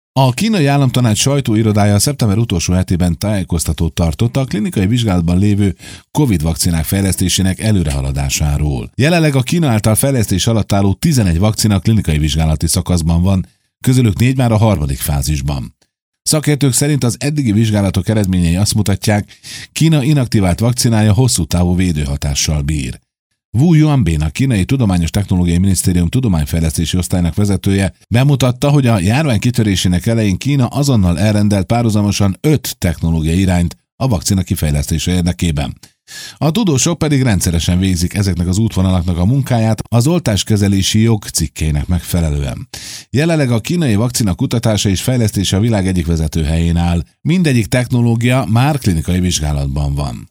A kínai államtanács sajtóirodája szeptember utolsó hetében tájékoztatót tartott a klinikai vizsgálatban lévő Covid vakcinák fejlesztésének előrehaladásáról. Jelenleg a Kína által fejlesztés alatt álló 11 vakcina klinikai vizsgálati szakaszban van, közülük 4 már a harmadik fázisban. Szakértők szerint az eddigi vizsgálatok eredményei azt mutatják, Kína inaktivált vakcinája hosszú távú védőhatással bír. Wu Yuanbin, a Kínai Tudományos Technológiai Minisztérium tudományfejlesztési osztályának vezetője bemutatta, hogy a járvány kitörésének elején Kína azonnal elrendelt párhuzamosan 5 technológiai irányt a vakcina kifejlesztése érdekében. A tudósok pedig rendszeresen végzik ezeknek az útvonalaknak a munkáját az oltáskezelési jog cikkének megfelelően. Jelenleg a kínai vakcina kutatása és fejlesztése a világ egyik vezető helyén áll. Mindegyik technológia már klinikai vizsgálatban van.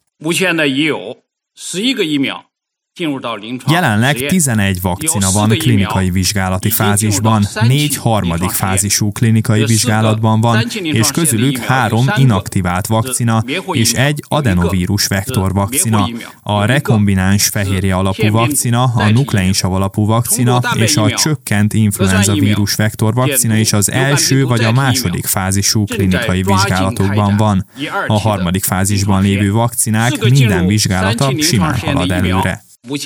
Jelenleg 11 vakcina van klinikai vizsgálati fázisban, 4 harmadik fázisú klinikai vizsgálatban van, és közülük 3 inaktivált vakcina és 1 adenovírus vektor vakcina. A rekombináns fehérje alapú vakcina, a nukleinsav alapú vakcina és a csökkent influenza vírus vektor vakcina is az első vagy a második fázisú klinikai vizsgálatokban van. A harmadik fázisban lévő vakcinák minden vizsgálata simán halad előre.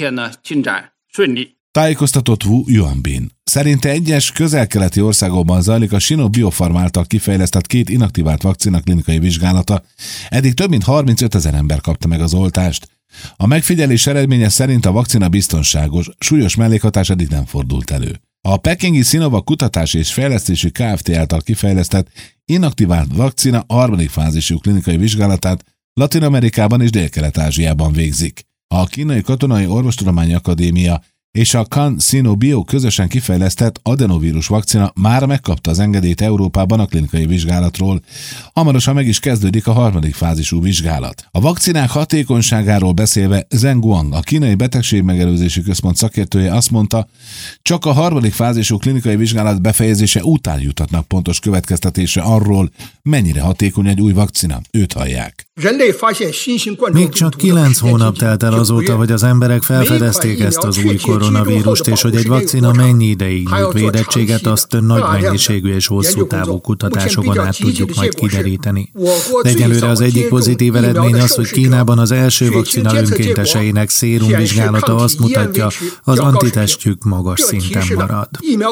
Tájékoztatott Wu Yuanbin. Szerinte egyes közel-keleti országokban zajlik a Sinopharm által kifejlesztett 2 inaktivált vakcina klinikai vizsgálata. Eddig több mint 35 000 ember kapta meg az oltást. A megfigyelés eredménye szerint a vakcina biztonságos, súlyos mellékhatás eddig nem fordult elő. A pekingi Sinovac Kutatási és Fejlesztési Kft. Által kifejlesztett inaktivált vakcina harmadik fázisú klinikai vizsgálatát Latin-Amerikában és Dél-Kelet-Ázsiában végzik. A Kínai Katonai Orvostudományi Akadémia és a CanSino Bio közösen kifejlesztett adenovírus vakcina már megkapta az engedélyt Európában a klinikai vizsgálatról. Hamarosan meg is kezdődik a harmadik fázisú vizsgálat. A vakcinák hatékonyságáról beszélve Zheng Guang, a Kínai Betegségmegelőzési Központ szakértője azt mondta, csak a harmadik fázisú klinikai vizsgálat befejezése után juthatnak pontos következtetésre arról, mennyire hatékony egy új vakcina. Őt hallják. Még csak 9 hónap telt el azóta, hogy az emberek felfedezték ezt az új koronavírust, és hogy egy vakcina mennyi ideig nyújt védettséget, azt nagy mennyiségű és hosszú távú kutatásokon át tudjuk majd kideríteni. De egyelőre az egyik pozitív eredmény az, hogy Kínában az első vakcina önkénteseinek szérumvizsgálata azt mutatja, az antitestjük magas szinten marad.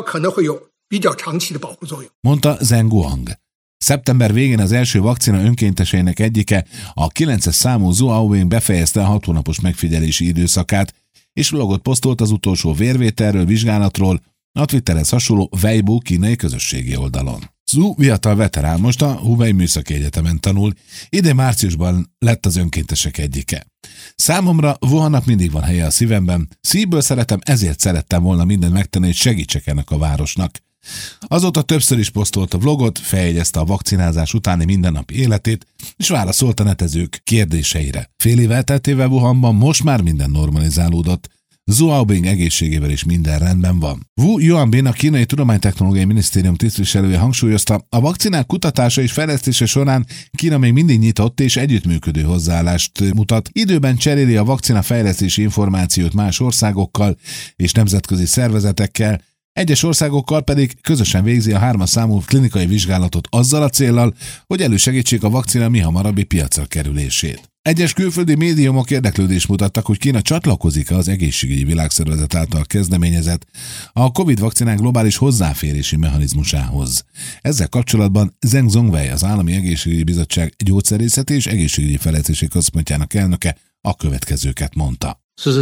Mondta Zheng Guang. Szeptember végén az első vakcina önkénteseinek egyike, a 9-es számú Zhou Aobing befejezte a 6 hónapos megfigyelési időszakát, és vlogot posztolt az utolsó vérvételről, vizsgálatról a Twitterhez hasonló Weibo kínai közösségi oldalon. Zhu fiatal veterán, most a Hubei Műszaki Egyetemen tanul, idén márciusban lett az önkéntesek egyike. Számomra Wuhannak mindig van helye a szívemben, szívből szeretem, ezért szerettem volna mindent megtenni, hogy segítsek ennek a városnak. Azóta többször is posztolt a vlogot, feljegyezte a vakcinázás utáni mindennapi életét, és válaszolt a netezők kérdéseire. Fél év elteltével Wuhanban most már minden normalizálódott. Zhou Aobing egészségével is minden rendben van. Wu Yuanbin, a Kínai Tudománytechnológiai Minisztérium tisztviselője hangsúlyozta, a vakcinák kutatása és fejlesztése során Kína még mindig nyitott és együttműködő hozzáállást mutat. Időben cseréli a vakcina fejlesztési információt más országokkal és nemzetközi szervezetekkel, egyes országokkal pedig közösen végzi a 3-as számú klinikai vizsgálatot azzal a céllal, hogy elősegítsék a vakcina mihamarabbi piacra kerülését. Egyes külföldi médiumok érdeklődést mutattak, hogy Kína csatlakozik az Egészségügyi Világszervezet által kezdeményezett a Covid vakcinák globális hozzáférési mechanizmusához. Ezzel kapcsolatban Zheng Zhongwei, az Állami Egészségügyi Bizottság Gyógyszerészeti és Egészségügyi Fejlesztési Központjának elnöke a következőket mondta.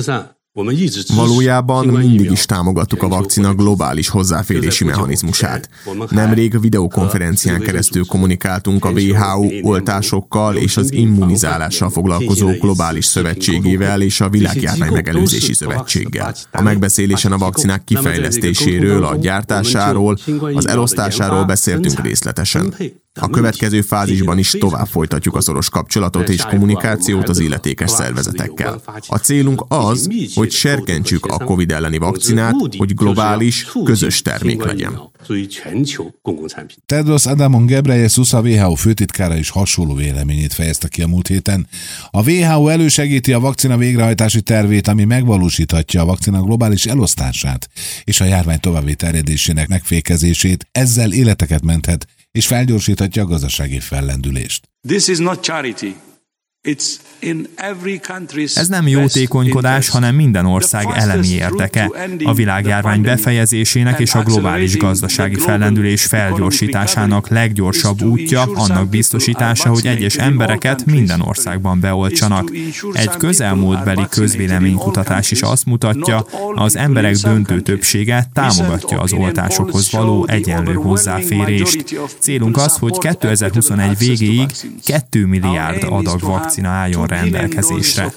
Valójában mindig is támogattuk a vakcina globális hozzáférési mechanizmusát. Nemrég videokonferencián keresztül kommunikáltunk a WHO oltásokkal és az immunizálással foglalkozó globális szövetségével és a Világjárvány Megelőzési Szövetséggel. A megbeszélésen a vakcinák kifejlesztéséről, a gyártásáról, az elosztásáról beszéltünk részletesen. A következő fázisban is tovább folytatjuk a szoros kapcsolatot és kommunikációt az illetékes szervezetekkel. A célunk az, hogy serkentsük a Covid elleni vakcinát, hogy globális, közös termék legyen. Tedros Adhanom Ghebreyesus, a WHO főtitkára is hasonló véleményét fejezte ki a múlt héten. A WHO elősegíti a vakcina végrehajtási tervét, ami megvalósíthatja a vakcina globális elosztását és a járvány további terjedésének megfékezését, ezzel életeket menthet és felgyorsíthatja a gazdasági fellendülést. This is not charity. Ez nem jótékonykodás, hanem minden ország elemi érdeke. A világjárvány befejezésének és a globális gazdasági fellendülés felgyorsításának leggyorsabb útja annak biztosítása, hogy egyes embereket minden országban beoltsanak. Egy közelmúltbeli közvéleménykutatás is azt mutatja, az emberek döntő többsége támogatja az oltásokhoz való egyenlő hozzáférést. Célunk az, hogy 2021 végéig 2 milliárd adag vakcina álljon rendelkezésre,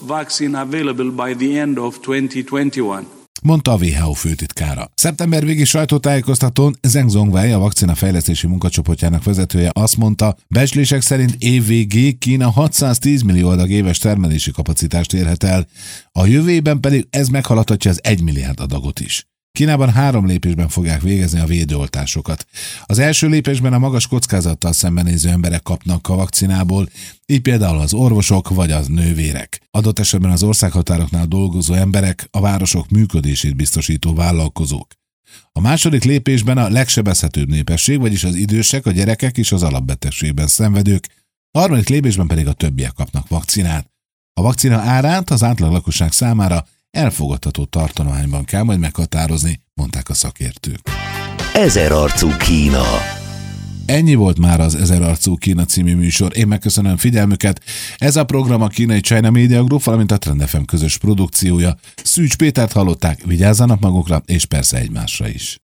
mondta a WHO főtitkára. Szeptember végi sajtótájékoztatón Zheng Zhongwei, a vakcina fejlesztési munkacsoportjának vezetője azt mondta, becslések szerint év végéig Kína 610 millió adag éves termelési kapacitást érhet el, a jövőben pedig ez meghaladhatja az 1 milliárd adagot is. Kínában 3 lépésben fogják végezni a védőoltásokat. Az első lépésben a magas kockázattal szembenéző emberek kapnak a vakcinából, így például az orvosok vagy az nővérek. Adott esetben az országhatároknál dolgozó emberek, a városok működését biztosító vállalkozók. A második lépésben a legsebezhetőbb népesség, vagyis az idősek, a gyerekek és az alapbetegségben szenvedők, a harmadik lépésben pedig a többiek kapnak vakcinát. A vakcina árát az átlag lakosság számára elfogadható tartományban kell majd meghatározni, mondták a szakértők. Ezerarcú Kína. Ennyi volt már az Ezerarcú Kína című műsor. Én megköszönöm figyelmüket. Ez a program a kínai China Media Group, valamint a Trend FM közös produkciója. Szűcs Pétert hallották, vigyázzanak magukra, és persze egymásra is.